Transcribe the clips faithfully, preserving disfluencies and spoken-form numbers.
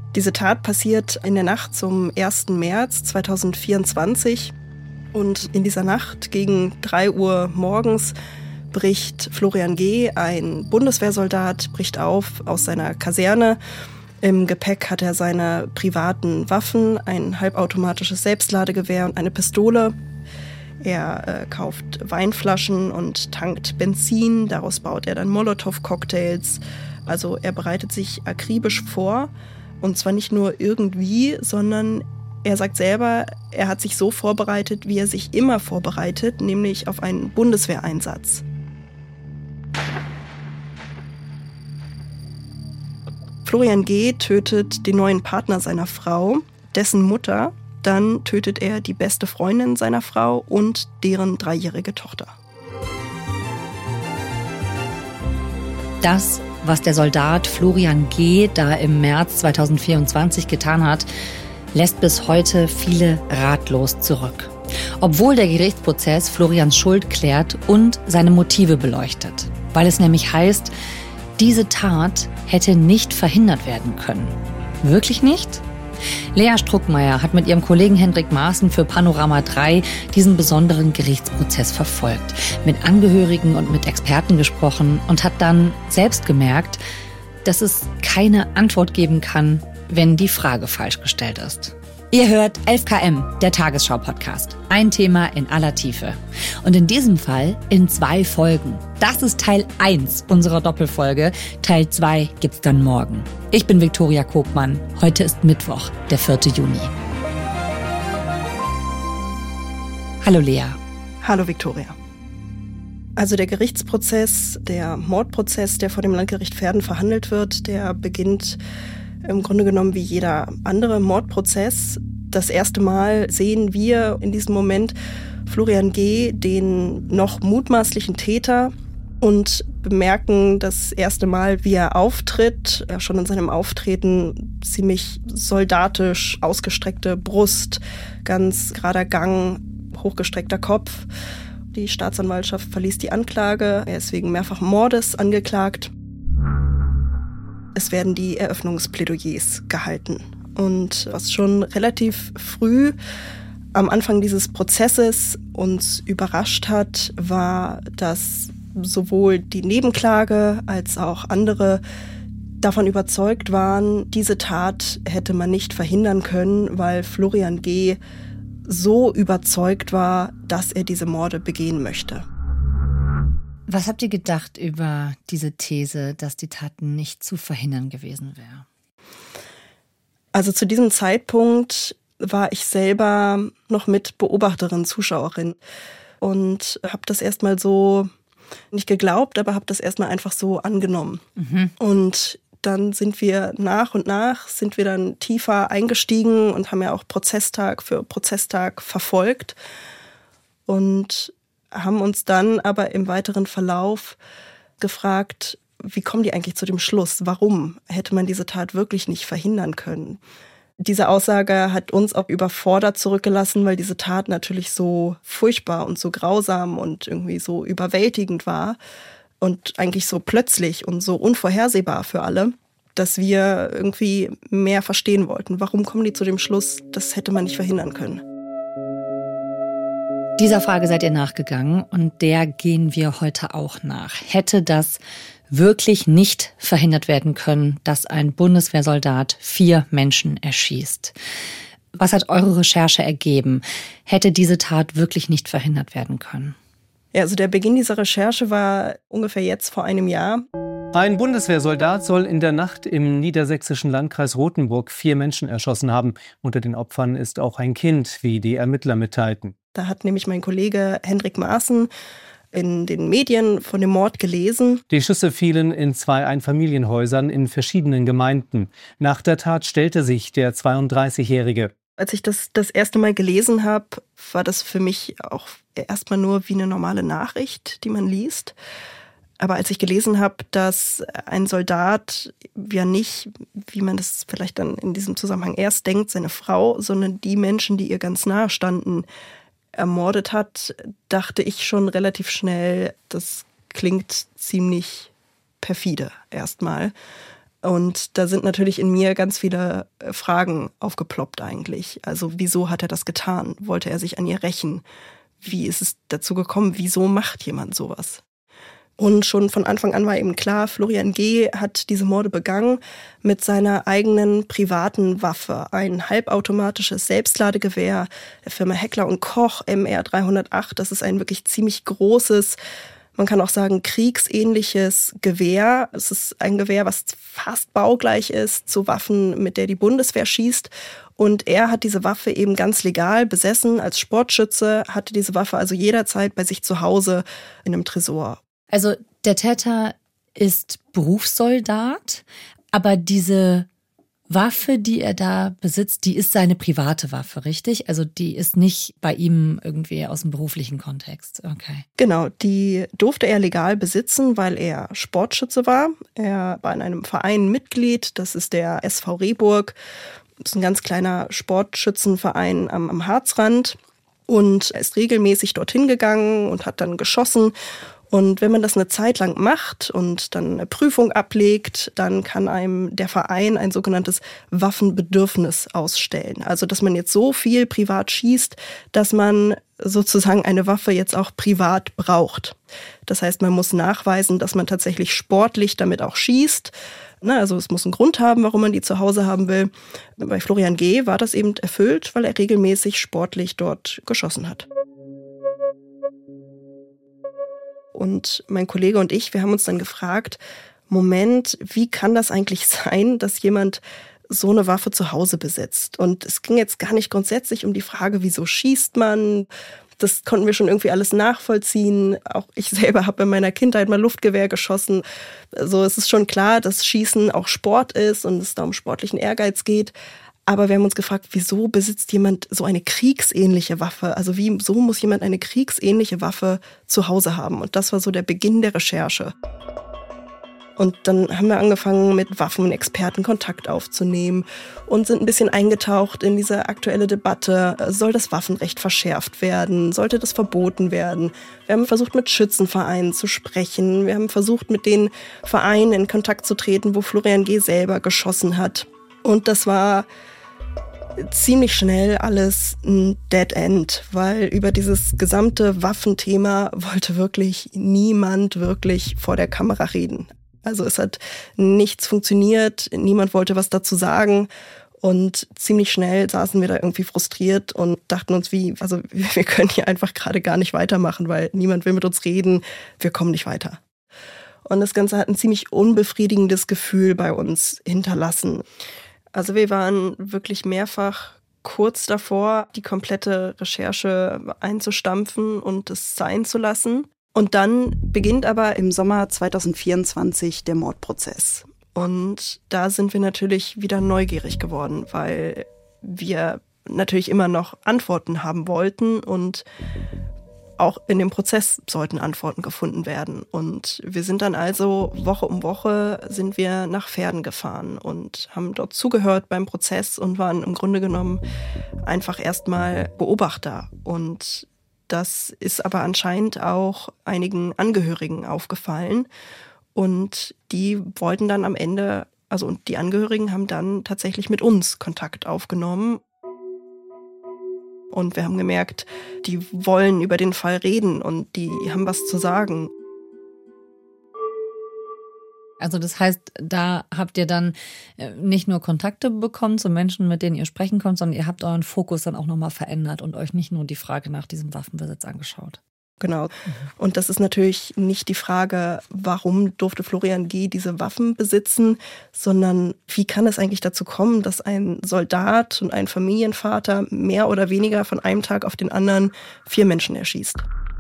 Diese Tat passiert in der Nacht zum ersten März zweitausendvierundzwanzig. Und in dieser Nacht gegen drei Uhr morgens bricht Florian G., ein Bundeswehrsoldat, bricht auf aus seiner Kaserne. Im Gepäck hat er seine privaten Waffen, ein halbautomatisches Selbstladegewehr und eine Pistole. Er äh, kauft Weinflaschen und tankt Benzin. Daraus baut er dann Molotow-Cocktails. Also er bereitet sich akribisch vor. Und zwar nicht nur irgendwie, sondern er sagt selber, er hat sich so vorbereitet, wie er sich immer vorbereitet, nämlich auf einen Bundeswehreinsatz. Florian G. tötet den neuen Partner seiner Frau, dessen Mutter. Dann tötet er die beste Freundin seiner Frau und deren dreijährige Tochter. Das, was der Soldat Florian G. da im März zweitausendvierundzwanzig getan hat, lässt bis heute viele ratlos zurück. Obwohl der Gerichtsprozess Florians Schuld klärt und seine Motive beleuchtet. Weil es nämlich heißt, diese Tat hätte nicht verhindert werden können. Wirklich nicht? Lea Struckmeier hat mit ihrem Kollegen Hendrik Maaßen für Panorama drei diesen besonderen Gerichtsprozess verfolgt, mit Angehörigen und mit Experten gesprochen und hat dann selbst gemerkt, dass es keine Antwort geben kann, wenn die Frage falsch gestellt ist. Ihr hört elf Kilometer, der Tagesschau-Podcast. Ein Thema in aller Tiefe. Und in diesem Fall in zwei Folgen. Das ist Teil eins unserer Doppelfolge. Teil zwei gibt's dann morgen. Ich bin Viktoria Kopmann. Heute ist Mittwoch, der vierte Juni. Hallo Lea. Hallo Viktoria. Also der Gerichtsprozess, der Mordprozess, der vor dem Landgericht Verden verhandelt wird, der beginnt im Grunde genommen wie jeder andere Mordprozess. Das erste Mal sehen wir in diesem Moment Florian G., den noch mutmaßlichen Täter, und bemerken das erste Mal, wie er auftritt. Er schon in seinem Auftreten ziemlich soldatisch, ausgestreckte Brust, ganz gerader Gang, hochgestreckter Kopf. Die Staatsanwaltschaft verließ die Anklage. Er ist wegen mehrfachen Mordes angeklagt. Es werden die Eröffnungsplädoyers gehalten. Und was schon relativ früh am Anfang dieses Prozesses uns überrascht hat, war, dass sowohl die Nebenklage als auch andere davon überzeugt waren, diese Tat hätte man nicht verhindern können, weil Florian G. so überzeugt war, dass er diese Morde begehen möchte. Was habt ihr gedacht über diese These, dass die Tat nicht zu verhindern gewesen wäre? Also zu diesem Zeitpunkt war ich selber noch mit Beobachterin, Zuschauerin und habe das erstmal so nicht geglaubt, aber habe das erstmal einfach so angenommen. Mhm. Und dann sind wir nach und nach, sind wir dann tiefer eingestiegen und haben ja auch Prozesstag für Prozesstag verfolgt und haben uns dann aber im weiteren Verlauf gefragt, wie kommen die eigentlich zu dem Schluss? Warum hätte man diese Tat wirklich nicht verhindern können? Diese Aussage hat uns auch überfordert zurückgelassen, weil diese Tat natürlich so furchtbar und so grausam und irgendwie so überwältigend war und eigentlich so plötzlich und so unvorhersehbar für alle, dass wir irgendwie mehr verstehen wollten. Warum kommen die zu dem Schluss, das hätte man nicht verhindern können? Dieser Frage seid ihr nachgegangen und der gehen wir heute auch nach. Hätte das wirklich nicht verhindert werden können, dass ein Bundeswehrsoldat vier Menschen erschießt? Was hat eure Recherche ergeben? Hätte diese Tat wirklich nicht verhindert werden können? Ja, also der Beginn dieser Recherche war ungefähr jetzt vor einem Jahr. Ein Bundeswehrsoldat soll in der Nacht im niedersächsischen Landkreis Rothenburg vier Menschen erschossen haben. Unter den Opfern ist auch ein Kind, wie die Ermittler mitteilten. Da hat nämlich mein Kollege Hendrik Maaßen in den Medien von dem Mord gelesen. Die Schüsse fielen in zwei Einfamilienhäusern in verschiedenen Gemeinden. Nach der Tat stellte sich der zweiunddreißigjährige. Als ich das das erste Mal gelesen habe, war das für mich auch erstmal nur wie eine normale Nachricht, die man liest. Aber als ich gelesen habe, dass ein Soldat ja nicht, wie man das vielleicht dann in diesem Zusammenhang erst denkt, seine Frau, sondern die Menschen, die ihr ganz nahe standen, ermordet hat, dachte ich schon relativ schnell, das klingt ziemlich perfide erstmal. Und da sind natürlich in mir ganz viele Fragen aufgeploppt eigentlich. Also wieso hat er das getan? Wollte er sich an ihr rächen? Wie ist es dazu gekommen? Wieso macht jemand sowas? Und schon von Anfang an war eben klar, Florian G. hat diese Morde begangen mit seiner eigenen privaten Waffe. Ein halbautomatisches Selbstladegewehr der Firma Heckler und Koch M R dreihundertacht. Das ist ein wirklich ziemlich großes, man kann auch sagen kriegsähnliches Gewehr. Es ist ein Gewehr, was fast baugleich ist zu Waffen, mit der die Bundeswehr schießt. Und er hat diese Waffe eben ganz legal besessen als Sportschütze, hatte diese Waffe also jederzeit bei sich zu Hause in einem Tresor. Also der Täter ist Berufssoldat, aber diese Waffe, die er da besitzt, die ist seine private Waffe, richtig? Also die ist nicht bei ihm irgendwie aus dem beruflichen Kontext. Okay. Genau, die durfte er legal besitzen, weil er Sportschütze war. Er war in einem Verein Mitglied, das ist der S V Rehburg. Das ist ein ganz kleiner Sportschützenverein am, am Harzrand. Und er ist regelmäßig dorthin gegangen und hat dann geschossen. Und wenn man das eine Zeit lang macht und dann eine Prüfung ablegt, dann kann einem der Verein ein sogenanntes Waffenbedürfnis ausstellen. Also dass man jetzt so viel privat schießt, dass man sozusagen eine Waffe jetzt auch privat braucht. Das heißt, man muss nachweisen, dass man tatsächlich sportlich damit auch schießt. Also es muss einen Grund haben, warum man die zu Hause haben will. Bei Florian G. war das eben erfüllt, weil er regelmäßig sportlich dort geschossen hat. Und mein Kollege und ich, wir haben uns dann gefragt, Moment, wie kann das eigentlich sein, dass jemand so eine Waffe zu Hause besitzt? Und es ging jetzt gar nicht grundsätzlich um die Frage, wieso schießt man? Das konnten wir schon irgendwie alles nachvollziehen. Auch ich selber habe in meiner Kindheit mal Luftgewehr geschossen. Also es ist schon klar, dass Schießen auch Sport ist und es da um sportlichen Ehrgeiz geht. Aber wir haben uns gefragt, wieso besitzt jemand so eine kriegsähnliche Waffe? Also wieso muss jemand eine kriegsähnliche Waffe zu Hause haben? Und das war so der Beginn der Recherche. Und dann haben wir angefangen, mit Waffenexperten Kontakt aufzunehmen und sind ein bisschen eingetaucht in diese aktuelle Debatte. Soll das Waffenrecht verschärft werden? Sollte das verboten werden? Wir haben versucht, mit Schützenvereinen zu sprechen. Wir haben versucht, mit den Vereinen in Kontakt zu treten, wo Florian G. selber geschossen hat. Und das war ziemlich schnell alles ein Dead End, weil über dieses gesamte Waffenthema wollte wirklich niemand wirklich vor der Kamera reden. Also es hat nichts funktioniert, niemand wollte was dazu sagen und ziemlich schnell saßen wir da irgendwie frustriert und dachten uns, wie, also wir können hier einfach gerade gar nicht weitermachen, weil niemand will mit uns reden, wir kommen nicht weiter. Und das Ganze hat ein ziemlich unbefriedigendes Gefühl bei uns hinterlassen. Also wir waren wirklich mehrfach kurz davor, die komplette Recherche einzustampfen und es sein zu lassen. Und dann beginnt aber im Sommer zwanzig vierundzwanzig der Mordprozess. Und da sind wir natürlich wieder neugierig geworden, weil wir natürlich immer noch Antworten haben wollten und auch in dem Prozess sollten Antworten gefunden werden. Und wir sind dann also Woche um Woche sind wir nach Verden gefahren und haben dort zugehört beim Prozess und waren im Grunde genommen einfach erstmal Beobachter. Und das ist aber anscheinend auch einigen Angehörigen aufgefallen. Und die wollten dann am Ende, also und die Angehörigen haben dann tatsächlich mit uns Kontakt aufgenommen. Und wir haben gemerkt, die wollen über den Fall reden und die haben was zu sagen. Also das heißt, da habt ihr dann nicht nur Kontakte bekommen zu Menschen, mit denen ihr sprechen könnt, sondern ihr habt euren Fokus dann auch nochmal verändert und euch nicht nur die Frage nach diesem Waffenbesitz angeschaut. Genau. Und das ist natürlich nicht die Frage, warum durfte Florian G. diese Waffen besitzen, sondern wie kann es eigentlich dazu kommen, dass ein Soldat und ein Familienvater mehr oder weniger von einem Tag auf den anderen vier Menschen erschießt.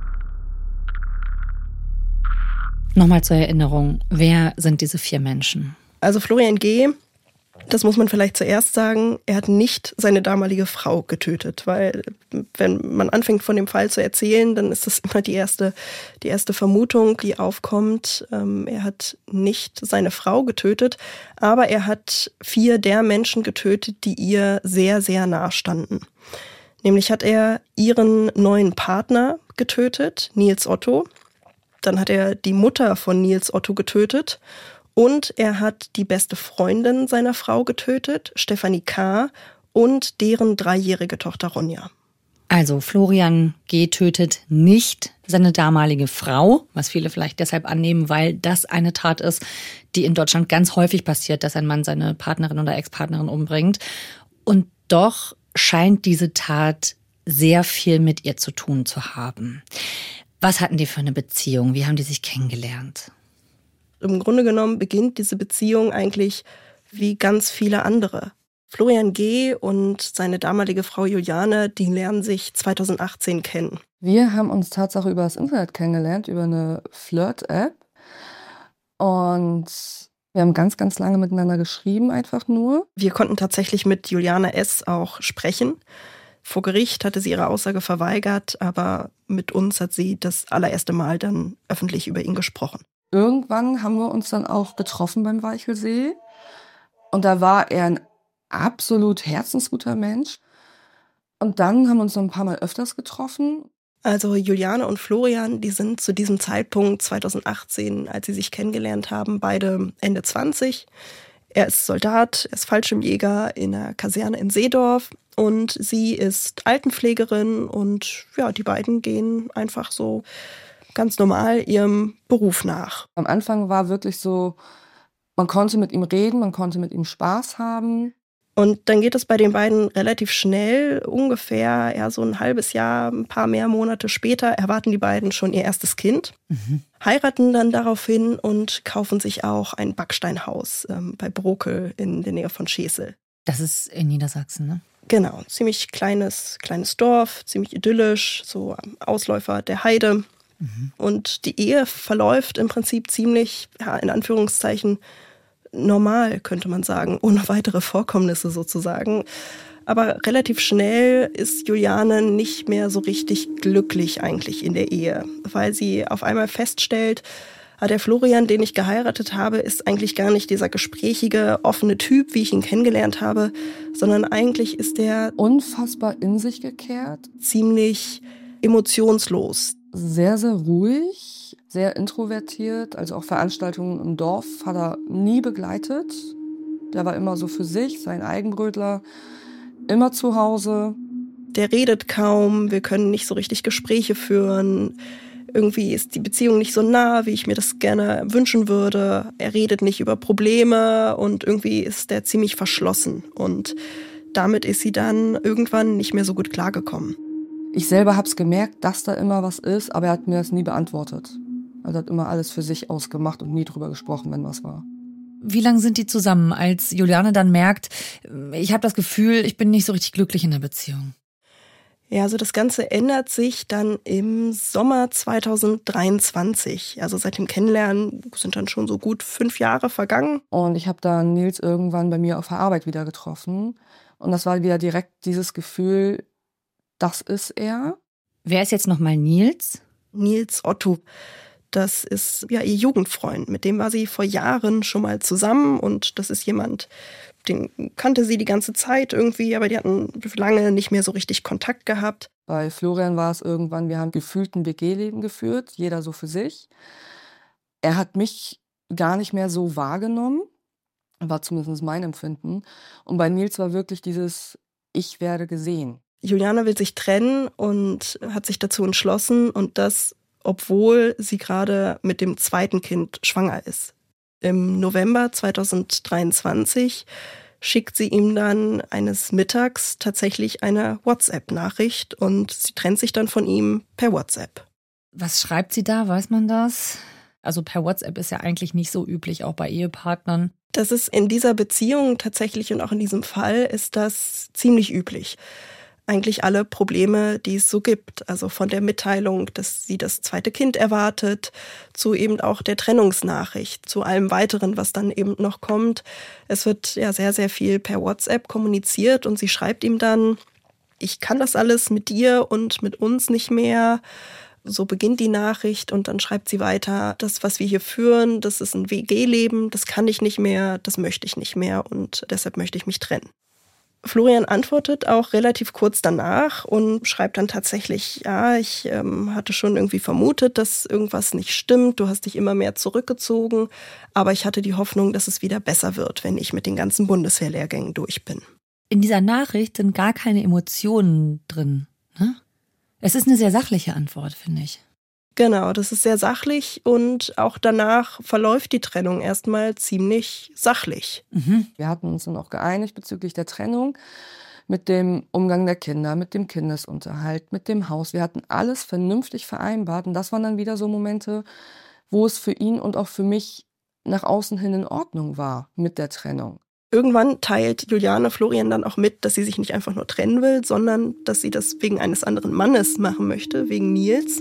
Nochmal zur Erinnerung, wer sind diese vier Menschen? Also Florian G., das muss man vielleicht zuerst sagen, er hat nicht seine damalige Frau getötet, weil wenn man anfängt von dem Fall zu erzählen, dann ist das immer die erste, die erste Vermutung, die aufkommt. Er hat nicht seine Frau getötet, aber er hat vier der Menschen getötet, die ihr sehr, sehr nahe standen. Nämlich hat er ihren neuen Partner getötet, Nils Otto. Dann hat er die Mutter von Nils Otto getötet Und er hat die beste Freundin seiner Frau getötet, Stefanie K., und deren dreijährige Tochter Ronja. Also Florian G. tötet nicht seine damalige Frau, was viele vielleicht deshalb annehmen, weil das eine Tat ist, die in Deutschland ganz häufig passiert, dass ein Mann seine Partnerin oder Ex-Partnerin umbringt. Und doch scheint diese Tat sehr viel mit ihr zu tun zu haben. Was hatten die für eine Beziehung? Wie haben die sich kennengelernt? Im Grunde genommen beginnt diese Beziehung eigentlich wie ganz viele andere. Florian G. und seine damalige Frau Juliane, die lernen sich zweitausendachtzehn kennen. Wir haben uns Tatsache über das Internet kennengelernt, über eine Flirt-App. Und wir haben ganz, ganz lange miteinander geschrieben, einfach nur. Wir konnten tatsächlich mit Juliane S. auch sprechen. Vor Gericht hatte sie ihre Aussage verweigert, aber mit uns hat sie das allererste Mal dann öffentlich über ihn gesprochen. Irgendwann haben wir uns dann auch getroffen beim Walchensee. Und da war er ein absolut herzensguter Mensch. Und dann haben wir uns noch ein paar Mal öfters getroffen. Also Juliane und Florian, die sind zu diesem Zeitpunkt zweitausendachtzehn, als sie sich kennengelernt haben, beide Ende zwanzig. Er ist Soldat, er ist Fallschirmjäger in einer Kaserne in Seedorf und sie ist Altenpflegerin und ja, die beiden gehen einfach so ganz normal ihrem Beruf nach. Am Anfang war wirklich so, man konnte mit ihm reden, man konnte mit ihm Spaß haben. Und dann geht es bei den beiden relativ schnell, ungefähr ja, so ein halbes Jahr, ein paar mehr Monate später erwarten die beiden schon ihr erstes Kind, mhm. heiraten dann daraufhin und kaufen sich auch ein Backsteinhaus ähm, bei Brokel in der Nähe von Schesel. Das ist in Niedersachsen, ne? Genau, ziemlich kleines, kleines Dorf, ziemlich idyllisch, so am Ausläufer der Heide. Mhm. Und die Ehe verläuft im Prinzip ziemlich, ja, in Anführungszeichen, normal, könnte man sagen, ohne weitere Vorkommnisse sozusagen. Aber relativ schnell ist Juliane nicht mehr so richtig glücklich eigentlich in der Ehe, weil sie auf einmal feststellt, der Florian, den ich geheiratet habe, ist eigentlich gar nicht dieser gesprächige, offene Typ, wie ich ihn kennengelernt habe, sondern eigentlich ist der unfassbar in sich gekehrt, ziemlich emotionslos. Sehr, sehr ruhig. Sehr introvertiert, also auch Veranstaltungen im Dorf hat er nie begleitet. Der war immer so für sich, sein Eigenbrötler, immer zu Hause. Der redet kaum, wir können nicht so richtig Gespräche führen. Irgendwie ist die Beziehung nicht so nah, wie ich mir das gerne wünschen würde. Er redet nicht über Probleme und irgendwie ist der ziemlich verschlossen. Und damit ist sie dann irgendwann nicht mehr so gut klargekommen. Ich selber habe es gemerkt, dass da immer was ist, aber er hat mir das nie beantwortet. Also hat immer alles für sich ausgemacht und nie drüber gesprochen, wenn was war. Wie lange sind die zusammen, als Juliane dann merkt, ich habe das Gefühl, ich bin nicht so richtig glücklich in der Beziehung? Ja, also das Ganze ändert sich dann im Sommer zweitausenddreiundzwanzig. Also seit dem Kennenlernen sind dann schon so gut fünf Jahre vergangen. Und ich habe dann Nils irgendwann bei mir auf der Arbeit wieder getroffen. Und das war wieder direkt dieses Gefühl, das ist er. Wer ist jetzt nochmal Nils? Nils Otto. Das ist ja ihr Jugendfreund. Mit dem war sie vor Jahren schon mal zusammen. Und das ist jemand, den kannte sie die ganze Zeit irgendwie, aber die hatten lange nicht mehr so richtig Kontakt gehabt. Bei Florian war es irgendwann, wir haben gefühlt ein W G-Leben geführt, jeder so für sich. Er hat mich gar nicht mehr so wahrgenommen, war zumindest mein Empfinden. Und bei Nils war wirklich dieses, ich werde gesehen. Juliane will sich trennen und hat sich dazu entschlossen und das, obwohl sie gerade mit dem zweiten Kind schwanger ist. Im November zweitausenddreiundzwanzig schickt sie ihm dann eines Mittags tatsächlich eine WhatsApp-Nachricht und sie trennt sich dann von ihm per WhatsApp. Was schreibt sie da? Weiß man das? Also per WhatsApp ist ja eigentlich nicht so üblich, auch bei Ehepartnern. Das ist in dieser Beziehung tatsächlich und auch in diesem Fall ist das ziemlich üblich. Eigentlich alle Probleme, die es so gibt. Also von der Mitteilung, dass sie das zweite Kind erwartet, zu eben auch der Trennungsnachricht, zu allem Weiteren, was dann eben noch kommt. Es wird ja sehr, sehr viel per WhatsApp kommuniziert und sie schreibt ihm dann, ich kann das alles mit dir und mit uns nicht mehr. So beginnt die Nachricht und dann schreibt sie weiter, das, was wir hier führen, das ist ein W G-Leben, das kann ich nicht mehr, das möchte ich nicht mehr und deshalb möchte ich mich trennen. Florian antwortet auch relativ kurz danach und schreibt dann tatsächlich, ja, ich ähm, hatte schon irgendwie vermutet, dass irgendwas nicht stimmt, du hast dich immer mehr zurückgezogen, aber ich hatte die Hoffnung, dass es wieder besser wird, wenn ich mit den ganzen Bundeswehrlehrgängen durch bin. In dieser Nachricht sind gar keine Emotionen drin, ne? Es ist eine sehr sachliche Antwort, finde ich. Genau, das ist sehr sachlich und auch danach verläuft die Trennung erstmal ziemlich sachlich. Mhm. Wir hatten uns dann auch geeinigt bezüglich der Trennung mit dem Umgang der Kinder, mit dem Kindesunterhalt, mit dem Haus. Wir hatten alles vernünftig vereinbart und das waren dann wieder so Momente, wo es für ihn und auch für mich nach außen hin in Ordnung war mit der Trennung. Irgendwann teilt Juliane Florian dann auch mit, dass sie sich nicht einfach nur trennen will, sondern dass sie das wegen eines anderen Mannes machen möchte, wegen Nils.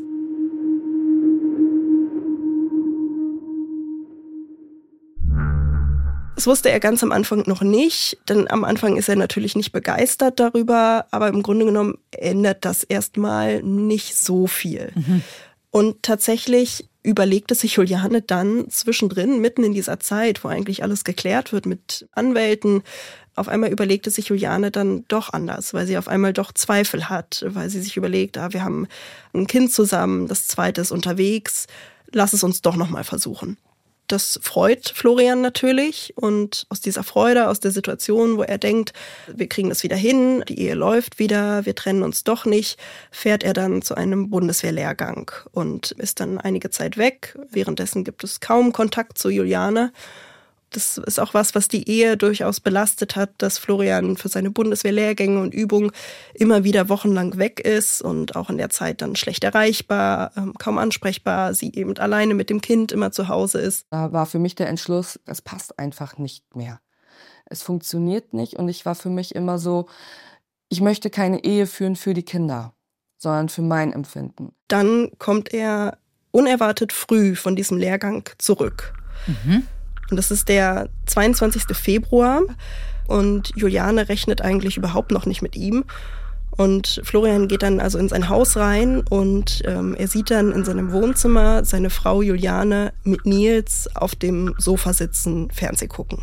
Das wusste er ganz am Anfang noch nicht, denn am Anfang ist er natürlich nicht begeistert darüber, aber im Grunde genommen ändert das erstmal nicht so viel. Mhm. Und tatsächlich überlegte sich Juliane dann zwischendrin, mitten in dieser Zeit, wo eigentlich alles geklärt wird mit Anwälten, auf einmal überlegte sich Juliane dann doch anders, weil sie auf einmal doch Zweifel hat, weil sie sich überlegt, ah, wir haben ein Kind zusammen, das zweite ist unterwegs, lass es uns doch nochmal versuchen. Das freut Florian natürlich und aus dieser Freude, aus der Situation, wo er denkt, wir kriegen das wieder hin, die Ehe läuft wieder, wir trennen uns doch nicht, fährt er dann zu einem Bundeswehrlehrgang und ist dann einige Zeit weg. Währenddessen gibt es kaum Kontakt zu Juliane. Das ist auch was, was die Ehe durchaus belastet hat, dass Florian für seine Bundeswehrlehrgänge und Übungen immer wieder wochenlang weg ist und auch in der Zeit dann schlecht erreichbar, kaum ansprechbar, sie eben alleine mit dem Kind immer zu Hause ist. Da war für mich der Entschluss, das passt einfach nicht mehr. Es funktioniert nicht und ich war für mich immer so, ich möchte keine Ehe führen für die Kinder, sondern für mein Empfinden. Dann kommt er unerwartet früh von diesem Lehrgang zurück. Mhm. Und das ist der zweiundzwanzigsten Februar und Juliane rechnet eigentlich überhaupt noch nicht mit ihm. Und Florian geht dann also in sein Haus rein und ähm, er sieht dann in seinem Wohnzimmer seine Frau Juliane mit Nils auf dem Sofa sitzen, Fernseh gucken.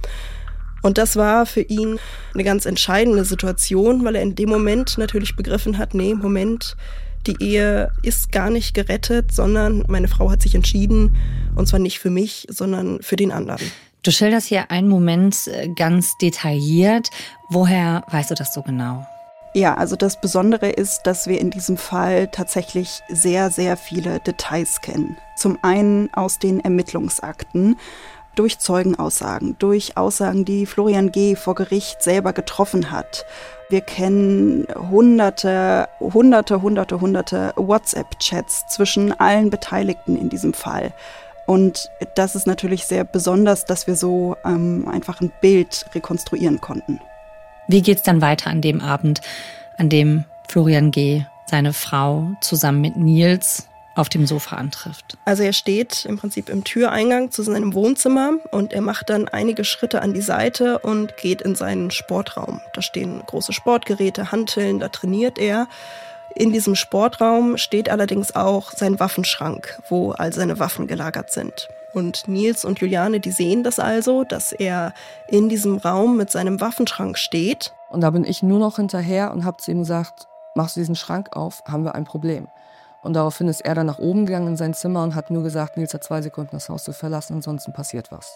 Und das war für ihn eine ganz entscheidende Situation, weil er in dem Moment natürlich begriffen hat, nee, Moment, die Ehe ist gar nicht gerettet, sondern meine Frau hat sich entschieden, und zwar nicht für mich, sondern für den anderen. Du schilderst hier einen Moment ganz detailliert. Woher weißt du das so genau? Ja, also das Besondere ist, dass wir in diesem Fall tatsächlich sehr, sehr viele Details kennen. Zum einen aus den Ermittlungsakten, durch Zeugenaussagen, durch Aussagen, die Florian G. vor Gericht selber getroffen hat. Wir kennen hunderte, hunderte, hunderte, hunderte WhatsApp-Chats zwischen allen Beteiligten in diesem Fall. Und das ist natürlich sehr besonders, dass wir so ähm, einfach ein Bild rekonstruieren konnten. Wie geht's dann weiter an dem Abend, an dem Florian G. seine Frau zusammen mit Nils auf dem Sofa antrifft? Also er steht im Prinzip im Türeingang zu seinem Wohnzimmer und er macht dann einige Schritte an die Seite und geht in seinen Sportraum. Da stehen große Sportgeräte, Hanteln, da trainiert er. In diesem Sportraum steht allerdings auch sein Waffenschrank, wo all seine Waffen gelagert sind. Und Nils und Juliane, die sehen das also, dass er in diesem Raum mit seinem Waffenschrank steht. Und da bin ich nur noch hinterher und habe zu ihm gesagt, machst du diesen Schrank auf, haben wir ein Problem. Und daraufhin ist er dann nach oben gegangen in sein Zimmer und hat nur gesagt, Nils hat zwei Sekunden das Haus zu verlassen, ansonsten passiert was.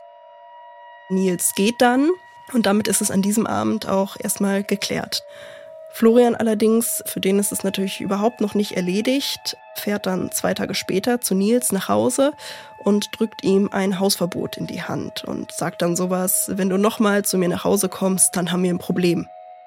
Nils geht dann und damit ist es an diesem Abend auch erstmal geklärt. Florian allerdings, für den ist es natürlich überhaupt noch nicht erledigt, fährt dann zwei Tage später zu Nils nach Hause und drückt ihm ein Hausverbot in die Hand und sagt dann sowas, wenn du nochmal zu mir nach Hause kommst, dann haben wir ein Problem.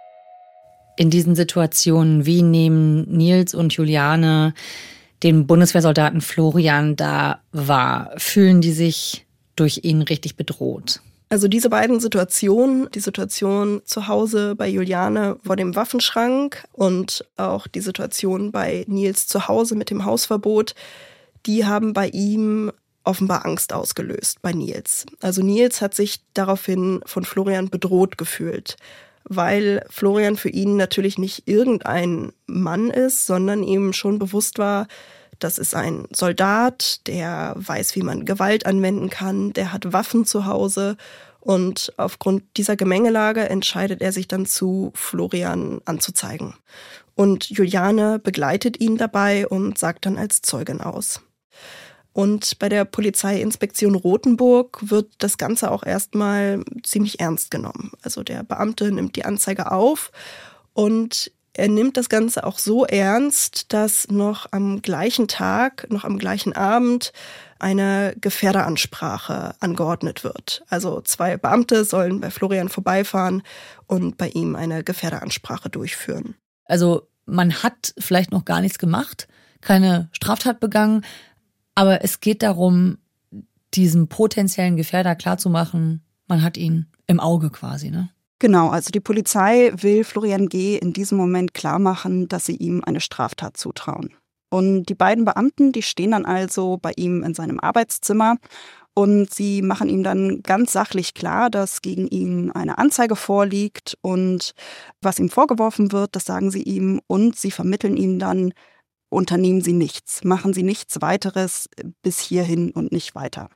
In diesen Situationen, wie nehmen Nils und Juliane den Bundeswehrsoldaten Florian da wahr? Fühlen die sich durch ihn richtig bedroht? Also diese beiden Situationen, die Situation zu Hause bei Juliane vor dem Waffenschrank und auch die Situation bei Nils zu Hause mit dem Hausverbot, die haben bei ihm offenbar Angst ausgelöst, bei Nils. Also Nils hat sich daraufhin von Florian bedroht gefühlt, weil Florian für ihn natürlich nicht irgendein Mann ist, sondern ihm schon bewusst war, das ist ein Soldat, der weiß, wie man Gewalt anwenden kann, der hat Waffen zu Hause Und aufgrund dieser Gemengelage entscheidet er sich dann zu, Florian anzuzeigen. Und Juliane begleitet ihn dabei und sagt dann als Zeugin aus. Und bei der Polizeiinspektion Rothenburg wird das Ganze auch erstmal ziemlich ernst genommen. Also der Beamte nimmt die Anzeige auf und er nimmt das Ganze auch so ernst, dass noch am gleichen Tag, noch am gleichen Abend eine Gefährderansprache angeordnet wird. Also zwei Beamte sollen bei Florian vorbeifahren und bei ihm eine Gefährderansprache durchführen. Also man hat vielleicht noch gar nichts gemacht, keine Straftat begangen, aber es geht darum, diesem potenziellen Gefährder klarzumachen, man hat ihn im Auge quasi, ne? Genau, also die Polizei will Florian G. in diesem Moment klarmachen, dass sie ihm eine Straftat zutrauen. Und die beiden Beamten, die stehen dann also bei ihm in seinem Arbeitszimmer und sie machen ihm dann ganz sachlich klar, dass gegen ihn eine Anzeige vorliegt und was ihm vorgeworfen wird, das sagen sie ihm und sie vermitteln ihm dann, unternehmen Sie nichts, machen Sie nichts weiteres bis hierhin und nicht weiter.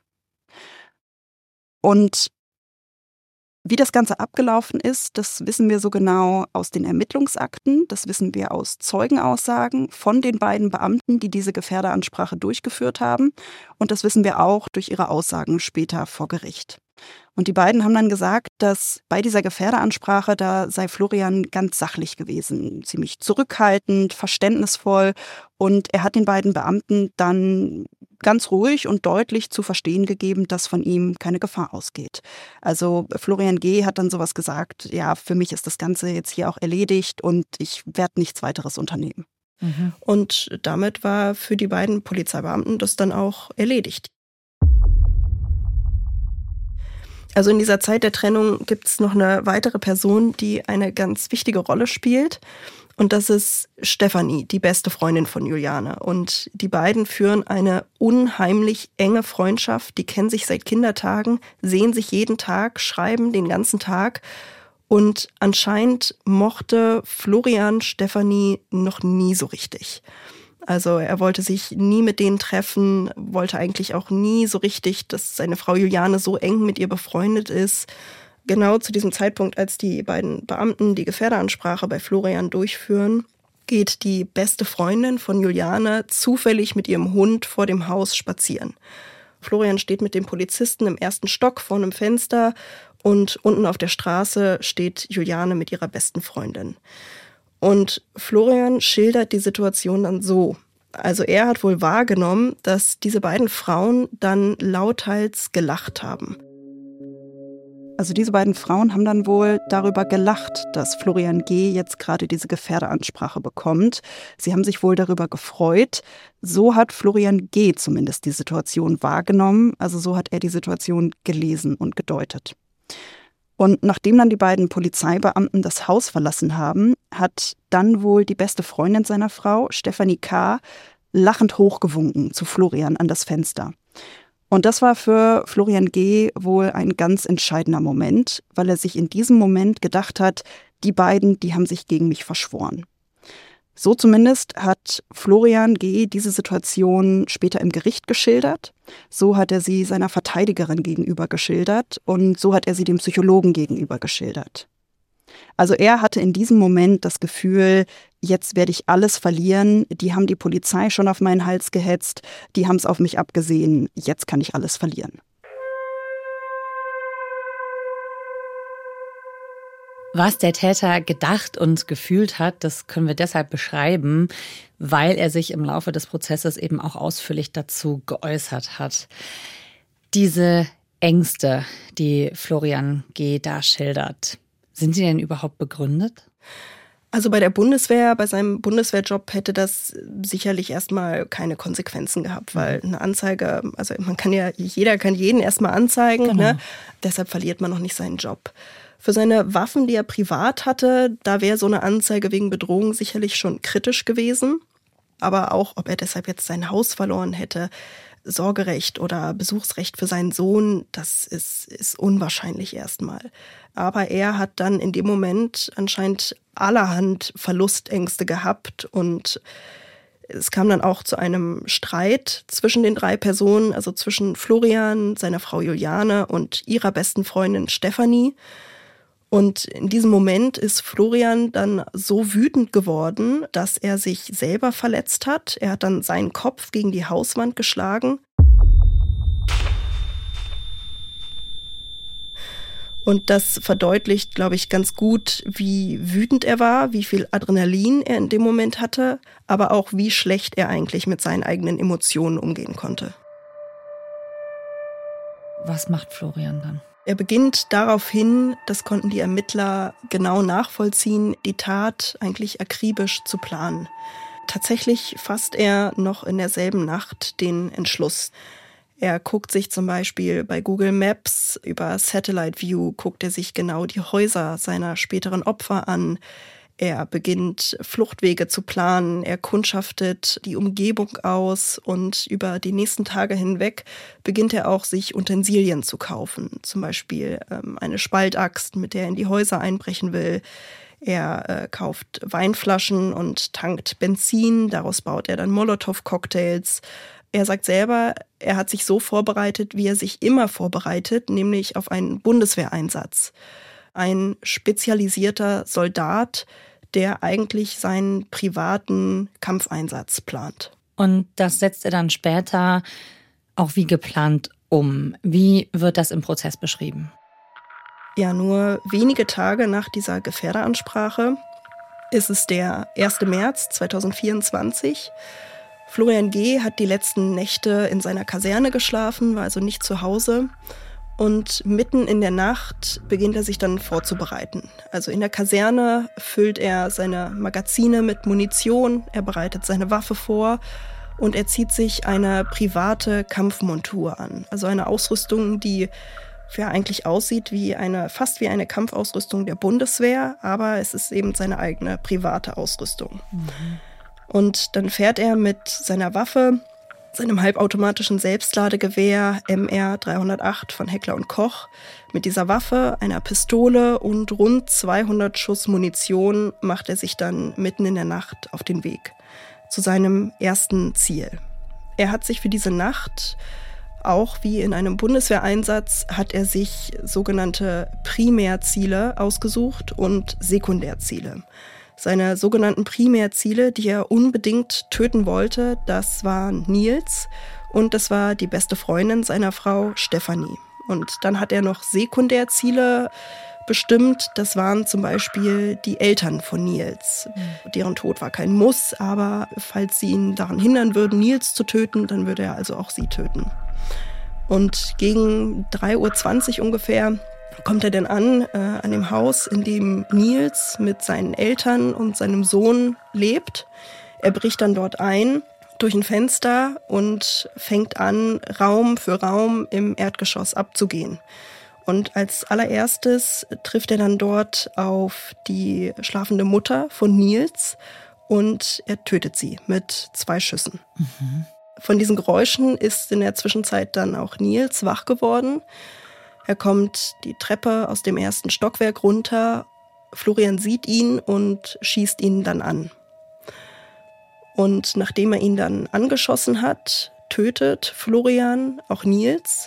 Und wie das Ganze abgelaufen ist, das wissen wir so genau aus den Ermittlungsakten, das wissen wir aus Zeugenaussagen von den beiden Beamten, die diese Gefährderansprache durchgeführt haben. Und das wissen wir auch durch ihre Aussagen später vor Gericht. Und die beiden haben dann gesagt, dass bei dieser Gefährderansprache, da sei Florian ganz sachlich gewesen, ziemlich zurückhaltend, verständnisvoll. Und er hat den beiden Beamten dann ganz ruhig und deutlich zu verstehen gegeben, dass von ihm keine Gefahr ausgeht. Also Florian G. hat dann sowas gesagt, ja, für mich ist das Ganze jetzt hier auch erledigt und ich werde nichts weiteres unternehmen. Mhm. Und damit war für die beiden Polizeibeamten das dann auch erledigt. Also in dieser Zeit der Trennung gibt es noch eine weitere Person, die eine ganz wichtige Rolle spielt. Und das ist Stefanie, die beste Freundin von Juliane. Und die beiden führen eine unheimlich enge Freundschaft. Die kennen sich seit Kindertagen, sehen sich jeden Tag, schreiben den ganzen Tag. Und anscheinend mochte Florian Stefanie noch nie so richtig. Also er wollte sich nie mit denen treffen, wollte eigentlich auch nie so richtig, dass seine Frau Juliane so eng mit ihr befreundet ist. Genau zu diesem Zeitpunkt, als die beiden Beamten die Gefährderansprache bei Florian durchführen, geht die beste Freundin von Juliane zufällig mit ihrem Hund vor dem Haus spazieren. Florian steht mit dem Polizisten im ersten Stock vor einem Fenster und unten auf der Straße steht Juliane mit ihrer besten Freundin. Und Florian schildert die Situation dann so. Also er hat wohl wahrgenommen, dass diese beiden Frauen dann lauthals gelacht haben. Also diese beiden Frauen haben dann wohl darüber gelacht, dass Florian G. jetzt gerade diese Gefährderansprache bekommt. Sie haben sich wohl darüber gefreut. So hat Florian G. zumindest die Situation wahrgenommen. Also so hat er die Situation gelesen und gedeutet. Und nachdem dann die beiden Polizeibeamten das Haus verlassen haben, hat dann wohl die beste Freundin seiner Frau, Stefanie K., lachend hochgewunken zu Florian an das Fenster. Und das war für Florian G. wohl ein ganz entscheidender Moment, weil er sich in diesem Moment gedacht hat, die beiden, die haben sich gegen mich verschworen. So zumindest hat Florian G. diese Situation später im Gericht geschildert. So hat er sie seiner Verteidigerin gegenüber geschildert und so hat er sie dem Psychologen gegenüber geschildert. Also er hatte in diesem Moment das Gefühl, jetzt werde ich alles verlieren, die haben die Polizei schon auf meinen Hals gehetzt, die haben es auf mich abgesehen, jetzt kann ich alles verlieren. Was der Täter gedacht und gefühlt hat, das können wir deshalb beschreiben, weil er sich im Laufe des Prozesses eben auch ausführlich dazu geäußert hat. Diese Ängste, die Florian G. da schildert, sind sie denn überhaupt begründet? Also bei der Bundeswehr, bei seinem Bundeswehrjob hätte das sicherlich erstmal keine Konsequenzen gehabt, weil eine Anzeige, also man kann ja, jeder kann jeden erstmal anzeigen, genau. ne? Deshalb verliert man noch nicht seinen Job. Für seine Waffen, die er privat hatte, da wäre so eine Anzeige wegen Bedrohung sicherlich schon kritisch gewesen. Aber auch, ob er deshalb jetzt sein Haus verloren hätte, Sorgerecht oder Besuchsrecht für seinen Sohn, das ist, ist unwahrscheinlich erstmal. Aber er hat dann in dem Moment anscheinend allerhand Verlustängste gehabt und Es kam dann auch zu einem Streit zwischen den drei Personen, also zwischen Florian, seiner Frau Juliane und ihrer besten Freundin Stefanie. Und in diesem Moment ist Florian dann so wütend geworden, dass er sich selber verletzt hat. Er hat dann seinen Kopf gegen die Hauswand geschlagen. Und das verdeutlicht, glaube ich, ganz gut, wie wütend er war, wie viel Adrenalin er in dem Moment hatte, aber auch wie schlecht er eigentlich mit seinen eigenen Emotionen umgehen konnte. Was macht Florian dann? Er beginnt daraufhin, das konnten die Ermittler genau nachvollziehen, die Tat eigentlich akribisch zu planen. Tatsächlich fasst er noch in derselben Nacht den Entschluss. Er guckt sich zum Beispiel bei Google Maps über Satellite View, guckt er sich genau die Häuser seiner späteren Opfer an. Er beginnt Fluchtwege zu planen, er kundschaftet die Umgebung aus und über die nächsten Tage hinweg beginnt er auch, sich Utensilien zu kaufen. Zum Beispiel ähm, eine Spaltaxt, mit der er in die Häuser einbrechen will. Er äh, kauft Weinflaschen und tankt Benzin, daraus baut er dann Molotow-Cocktails. Er sagt selber, er hat sich so vorbereitet, wie er sich immer vorbereitet, nämlich auf einen Bundeswehreinsatz. Ein spezialisierter Soldat, der eigentlich seinen privaten Kampfeinsatz plant. Und das setzt er dann später auch wie geplant um. Wie wird das im Prozess beschrieben? Ja, nur wenige Tage nach dieser Gefährderansprache ist es der erste März zweitausendvierundzwanzig. Florian G. hat die letzten Nächte in seiner Kaserne geschlafen, war also nicht zu Hause. Und mitten in der Nacht beginnt er sich dann vorzubereiten. Also in der Kaserne füllt er seine Magazine mit Munition, er bereitet seine Waffe vor und er zieht sich eine private Kampfmontur an. Also eine Ausrüstung, die ja eigentlich aussieht wie eine, fast wie eine Kampfausrüstung der Bundeswehr, aber es ist eben seine eigene private Ausrüstung. Mhm. Und dann fährt er mit seiner Waffe, seinem halbautomatischen Selbstladegewehr M R dreihundertacht von Heckler und Koch, mit dieser Waffe, einer Pistole und rund zweihundert Schuss Munition macht er sich dann mitten in der Nacht auf den Weg zu seinem ersten Ziel. Er hat sich für diese Nacht, auch wie in einem Bundeswehreinsatz, hat er sich sogenannte Primärziele ausgesucht und Sekundärziele. Seine sogenannten Primärziele, die er unbedingt töten wollte, das waren Nils und das war die beste Freundin seiner Frau Stefanie. Und dann hat er noch Sekundärziele bestimmt, das waren zum Beispiel die Eltern von Nils. Mhm. Deren Tod war kein Muss, aber falls sie ihn daran hindern würden, Nils zu töten, dann würde er also auch sie töten. Und gegen drei Uhr zwanzig ungefähr kommt er denn an, äh, an dem Haus, in dem Nils mit seinen Eltern und seinem Sohn lebt. Er bricht dann dort ein durch ein Fenster und fängt an, Raum für Raum im Erdgeschoss abzugehen. Und als allererstes trifft er dann dort auf die schlafende Mutter von Nils und er tötet sie mit zwei Schüssen. Mhm. Von diesen Geräuschen ist in der Zwischenzeit dann auch Nils wach geworden. Er kommt die Treppe aus dem ersten Stockwerk runter. Florian sieht ihn und schießt ihn dann an. Und nachdem er ihn dann angeschossen hat, tötet Florian auch Nils.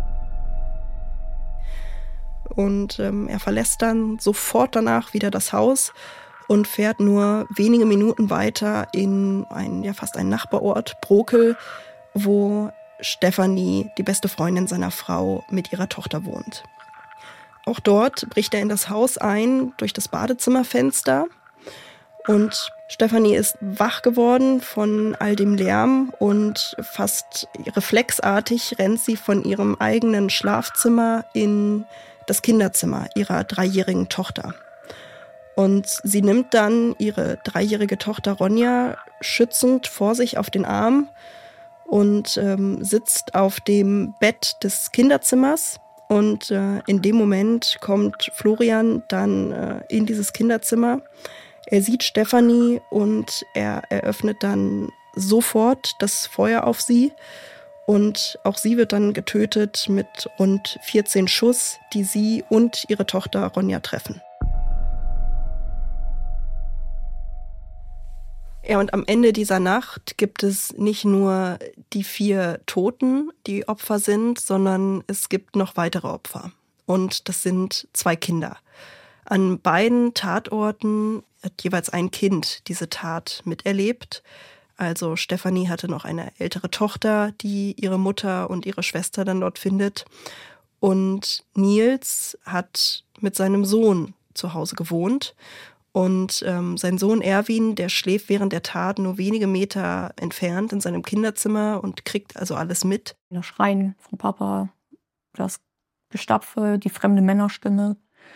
Und ähm, er verlässt dann sofort danach wieder das Haus und fährt nur wenige Minuten weiter in ein, ja, fast einen Nachbarort, Brokel, wo Stefanie, die beste Freundin seiner Frau, mit ihrer Tochter wohnt. Auch dort bricht er in das Haus ein, durch das Badezimmerfenster. Und Stefanie ist wach geworden von all dem Lärm und fast reflexartig rennt sie von ihrem eigenen Schlafzimmer in das Kinderzimmer ihrer dreijährigen Tochter. Und sie nimmt dann ihre dreijährige Tochter Ronja schützend vor sich auf den Arm und ähm, sitzt auf dem Bett des Kinderzimmers. Und äh, in dem Moment kommt Florian dann äh, in dieses Kinderzimmer. Er sieht Stefanie und er eröffnet dann sofort das Feuer auf sie. Und auch sie wird dann getötet mit rund vierzehn Schuss, die sie und ihre Tochter Ronja treffen. Ja, und am Ende dieser Nacht gibt es nicht nur die vier Toten, die Opfer sind, sondern es gibt noch weitere Opfer. Und das sind zwei Kinder. An beiden Tatorten hat jeweils ein Kind diese Tat miterlebt. Also Stefanie hatte noch eine ältere Tochter, die ihre Mutter und ihre Schwester dann dort findet. Und Nils hat mit seinem Sohn zu Hause gewohnt. Und ähm, sein Sohn Erwin, der schläft während der Tat nur wenige Meter entfernt in seinem Kinderzimmer und kriegt also alles mit. Das Schreien vom Papa, das Gestapfe, die fremde Männerstimme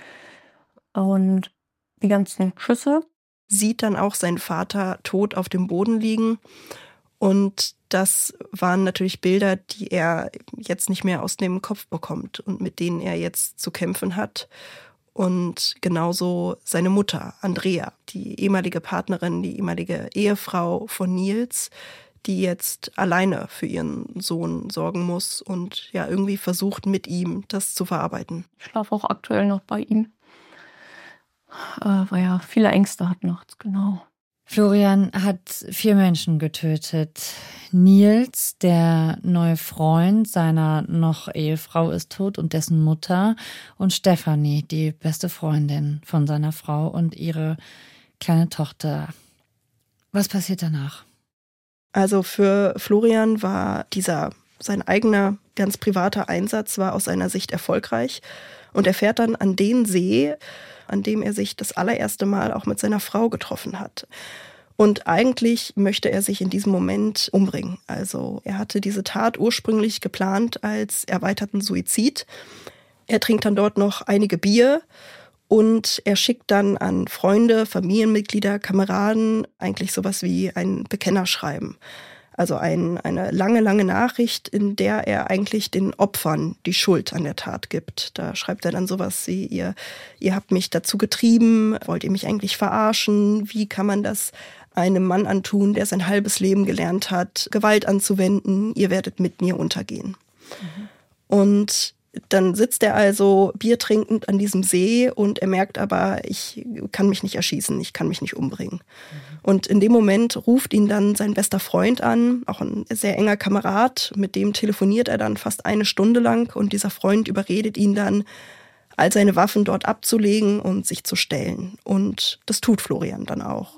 und die ganzen Schüsse. Sieht dann auch seinen Vater tot auf dem Boden liegen. Und das waren natürlich Bilder, die er jetzt nicht mehr aus dem Kopf bekommt und mit denen er jetzt zu kämpfen hat. Und genauso seine Mutter, Andrea, die ehemalige Partnerin, die ehemalige Ehefrau von Nils, die jetzt alleine für ihren Sohn sorgen muss und ja irgendwie versucht, mit ihm das zu verarbeiten. Ich schlafe auch aktuell noch bei ihm, äh, weil er viele Ängste hat nachts, genau. Florian hat vier Menschen getötet. Nils, der neue Freund seiner noch Ehefrau, ist tot und dessen Mutter. Und Stefanie, die beste Freundin von seiner Frau und ihre kleine Tochter. Was passiert danach? Also für Florian war dieser, sein eigener, ganz privater Einsatz war aus seiner Sicht erfolgreich. Und er fährt dann an den See, an dem er sich das allererste Mal auch mit seiner Frau getroffen hat. Und eigentlich möchte er sich in diesem Moment umbringen. Also er hatte diese Tat ursprünglich geplant als erweiterten Suizid. Er trinkt dann dort noch einige Bier und er schickt dann an Freunde, Familienmitglieder, Kameraden eigentlich sowas wie ein Bekennerschreiben. Also ein, eine lange, lange Nachricht, in der er eigentlich den Opfern die Schuld an der Tat gibt. Da schreibt er dann sowas wie, ihr, ihr habt mich dazu getrieben, wollt ihr mich eigentlich verarschen? Wie kann man das einem Mann antun, der sein halbes Leben gelernt hat, Gewalt anzuwenden? Ihr werdet mit mir untergehen. Mhm. Und dann sitzt er also Bier trinkend an diesem See und er merkt aber, ich kann mich nicht erschießen, ich kann mich nicht umbringen. Mhm. Und in dem Moment ruft ihn dann sein bester Freund an, auch ein sehr enger Kamerad, mit dem telefoniert er dann fast eine Stunde lang und dieser Freund überredet ihn dann, all seine Waffen dort abzulegen und sich zu stellen. Und das tut Florian dann auch.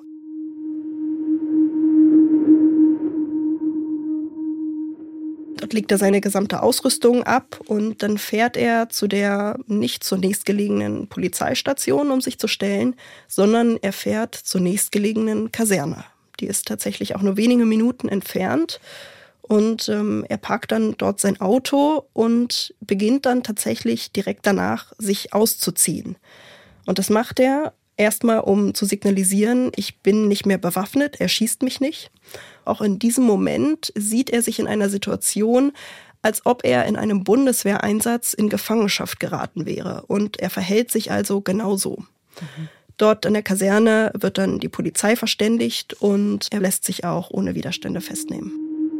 Dort legt er seine gesamte Ausrüstung ab und dann fährt er zu der nicht zur nächstgelegenen Polizeistation, um sich zu stellen, sondern er fährt zur nächstgelegenen Kaserne. Die ist tatsächlich auch nur wenige Minuten entfernt und ähm, er parkt dann dort sein Auto und beginnt dann tatsächlich direkt danach, sich auszuziehen. Und das macht er erstmal, um zu signalisieren, ich bin nicht mehr bewaffnet, er schießt mich nicht. Auch in diesem Moment sieht er sich in einer Situation, als ob er in einem Bundeswehreinsatz in Gefangenschaft geraten wäre. Und er verhält sich also genauso. Mhm. Dort an der Kaserne wird dann die Polizei verständigt und er lässt sich auch ohne Widerstände festnehmen.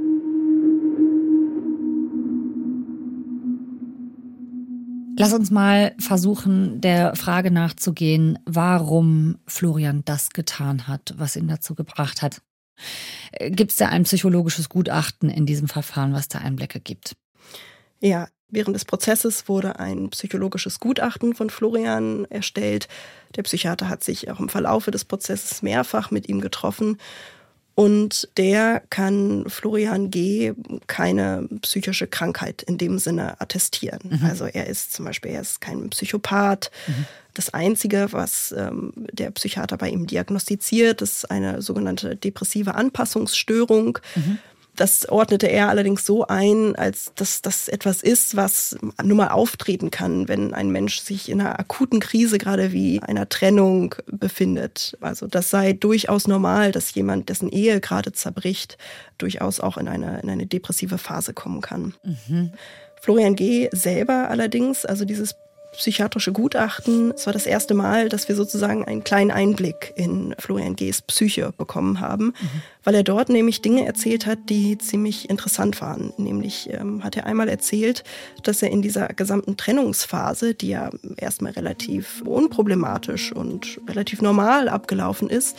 Lass uns mal versuchen, der Frage nachzugehen, warum Florian das getan hat, was ihn dazu gebracht hat. Gibt es da ein psychologisches Gutachten in diesem Verfahren, was da Einblicke gibt? Ja, während des Prozesses wurde ein psychologisches Gutachten von Florian erstellt. Der Psychiater hat sich auch im Verlaufe des Prozesses mehrfach mit ihm getroffen. Und der kann Florian G. keine psychische Krankheit in dem Sinne attestieren. Mhm. Also er ist zum Beispiel, er ist kein Psychopath. Mhm. Das Einzige, was ähm, der Psychiater bei ihm diagnostiziert, ist eine sogenannte depressive Anpassungsstörung. Mhm. Das ordnete er allerdings so ein, als dass das etwas ist, was nur mal auftreten kann, wenn ein Mensch sich in einer akuten Krise, gerade wie einer Trennung, befindet. Also das sei durchaus normal, dass jemand, dessen Ehe gerade zerbricht, durchaus auch in eine, in eine depressive Phase kommen kann. Mhm. Florian G. selber allerdings, also dieses psychiatrische Gutachten, es war das erste Mal, dass wir sozusagen einen kleinen Einblick in Florian G.'s Psyche bekommen haben, mhm. weil er dort nämlich Dinge erzählt hat, die ziemlich interessant waren. Nämlich ähm, hat er einmal erzählt, dass er in dieser gesamten Trennungsphase, die ja erstmal relativ unproblematisch und relativ normal abgelaufen ist, mhm.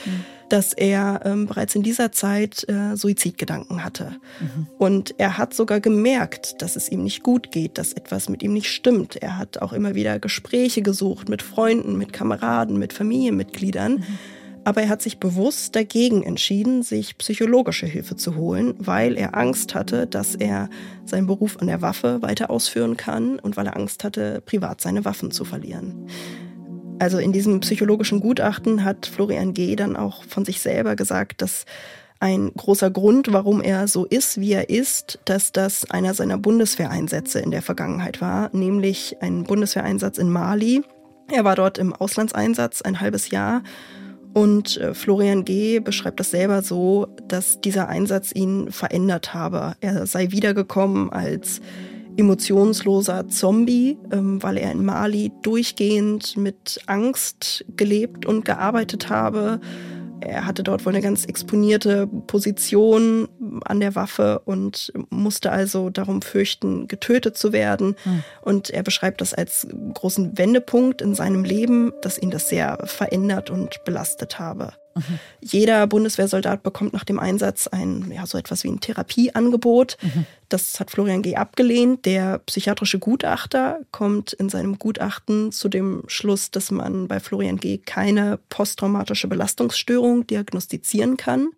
dass er ähm, bereits in dieser Zeit äh, Suizidgedanken hatte. Mhm. Und er hat sogar gemerkt, dass es ihm nicht gut geht, dass etwas mit ihm nicht stimmt. Er hat auch immer wieder Gespräche gesucht mit Freunden, mit Kameraden, mit Familienmitgliedern. Mhm. Aber er hat sich bewusst dagegen entschieden, sich psychologische Hilfe zu holen, weil er Angst hatte, dass er seinen Beruf an der Waffe weiter ausführen kann und weil er Angst hatte, privat seine Waffen zu verlieren. Also in diesem psychologischen Gutachten hat Florian G. dann auch von sich selber gesagt, dass ein großer Grund, warum er so ist, wie er ist, dass das einer seiner Bundeswehreinsätze in der Vergangenheit war, nämlich ein Bundeswehreinsatz in Mali. Er war dort im Auslandseinsatz ein halbes Jahr und Florian G. beschreibt das selber so, dass dieser Einsatz ihn verändert habe. Er sei wiedergekommen als emotionsloser Zombie, ähm, weil er in Mali durchgehend mit Angst gelebt und gearbeitet habe. Er hatte dort wohl eine ganz exponierte Position an der Waffe und musste also darum fürchten, getötet zu werden. Hm. Und er beschreibt das als großen Wendepunkt in seinem Leben, dass ihn das sehr verändert und belastet habe. Mhm. Jeder Bundeswehrsoldat bekommt nach dem Einsatz ein, ja, so etwas wie ein Therapieangebot. Mhm. Das hat Florian G. abgelehnt. Der psychiatrische Gutachter kommt in seinem Gutachten zu dem Schluss, dass man bei Florian G. keine posttraumatische Belastungsstörung diagnostizieren kann.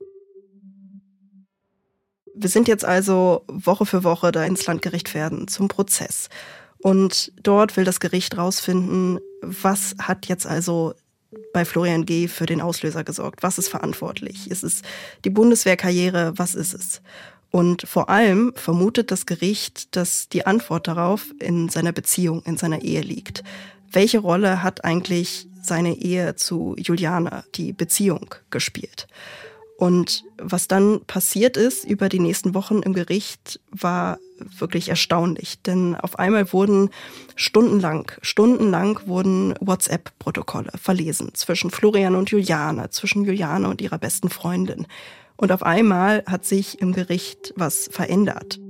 Wir sind jetzt also Woche für Woche da ins Landgericht Verden zum Prozess. Und dort will das Gericht rausfinden, was hat jetzt also bei Florian G. für den Auslöser gesorgt? Was ist verantwortlich? Ist es die Bundeswehrkarriere? Was ist es? Und vor allem vermutet das Gericht, dass die Antwort darauf in seiner Beziehung, in seiner Ehe liegt. Welche Rolle hat eigentlich seine Ehe zu Juliane, die Beziehung, gespielt? Und was dann passiert ist über die nächsten Wochen im Gericht, war wirklich erstaunlich. Denn auf einmal wurden stundenlang, stundenlang wurden WhatsApp-Protokolle verlesen zwischen Florian und Juliane, zwischen Juliane und ihrer besten Freundin. Und auf einmal hat sich im Gericht was verändert.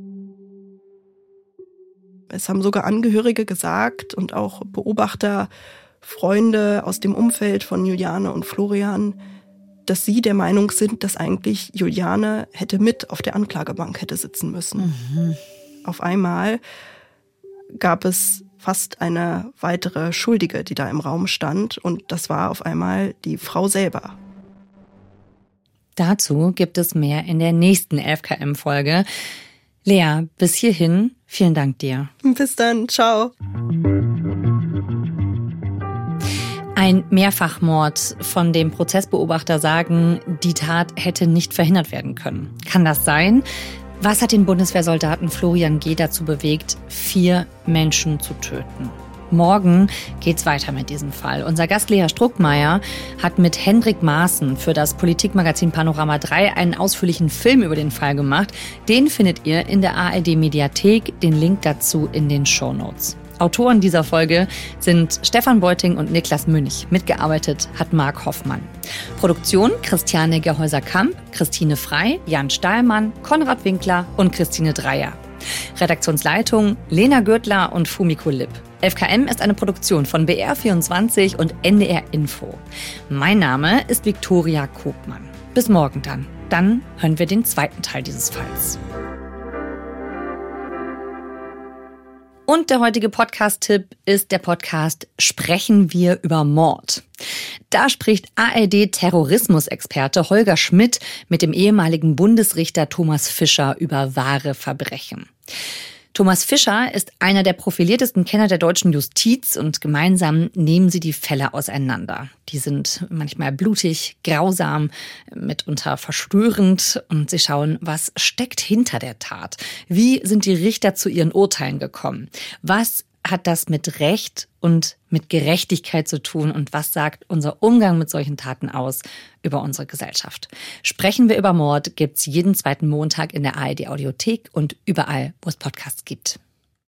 Es haben sogar Angehörige gesagt und auch Beobachter, Freunde aus dem Umfeld von Juliane und Florian, dass sie der Meinung sind, dass eigentlich Juliane hätte mit auf der Anklagebank hätte sitzen müssen. Mhm. Auf einmal gab es fast eine weitere Schuldige, die da im Raum stand. Und das war auf einmal die Frau selber. Dazu gibt es mehr in der nächsten elf K M-Folge. Lea, bis hierhin, vielen Dank dir. Bis dann, ciao. Ein Mehrfachmord, von dem Prozessbeobachter sagen, die Tat hätte nicht verhindert werden können. Kann das sein? Was hat den Bundeswehrsoldaten Florian G. dazu bewegt, vier Menschen zu töten? Morgen geht's weiter mit diesem Fall. Unser Gast Lea Struckmeier hat mit Hendrik Maaßen für das Politikmagazin Panorama drei einen ausführlichen Film über den Fall gemacht. Den findet ihr in der A R D-Mediathek. Den Link dazu in den Shownotes. Autoren dieser Folge sind Stefan Beuting und Niklas Münch. Mitgearbeitet hat Marc Hoffmann. Produktion Christiane Gehäuser-Kamp, Christine Frey, Jan Stahlmann, Konrad Winkler und Christine Dreier. Redaktionsleitung Lena Gürtler und Fumiko Lipp. elf K M ist eine Produktion von B R vierundzwanzig und N D R Info. Mein Name ist Viktoria Kobmann. Bis morgen dann. Dann hören wir den zweiten Teil dieses Falls. Und der heutige Podcast-Tipp ist der Podcast Sprechen wir über Mord. Da spricht A R D-Terrorismusexperte Holger Schmidt mit dem ehemaligen Bundesrichter Thomas Fischer über wahre Verbrechen. Thomas Fischer ist einer der profiliertesten Kenner der deutschen Justiz und gemeinsam nehmen sie die Fälle auseinander. Die sind manchmal blutig, grausam, mitunter verstörend und sie schauen, was steckt hinter der Tat? Wie sind die Richter zu ihren Urteilen gekommen? Was hat das mit Recht und mit Gerechtigkeit zu tun und was sagt unser Umgang mit solchen Taten aus über unsere Gesellschaft? Sprechen wir über Mord gibt's jeden zweiten Montag in der A R D Audiothek und überall, wo es Podcasts gibt.